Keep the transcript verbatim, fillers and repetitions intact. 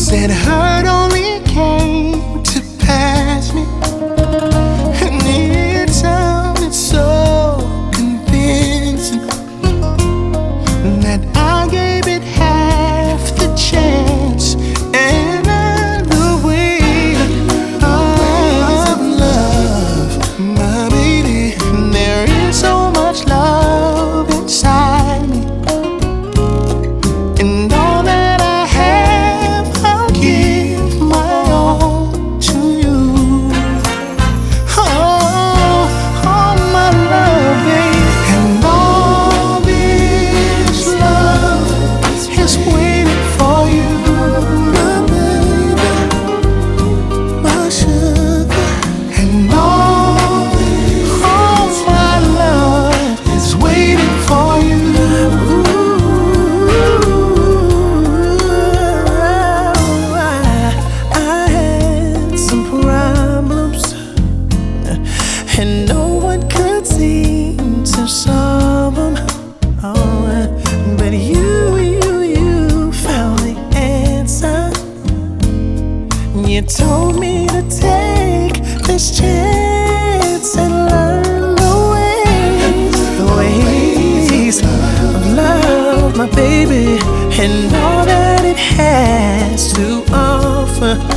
said hurt only came to pass me, and it sounded so convincing that I gave it half the chance. And the weight of love, my baby, there is so much love inside me, and all that I have, I'll give my all to you. Oh, oh my love, baby, and all this love is waiting for you, my baby, my sugar, and all, all my love is waiting for you. I had some problems, and no one could seem to solve them. Oh, but you, you, you found the answer. You told me to take this chance and learn the ways, the ways of love, my baby, and all that it has to offer.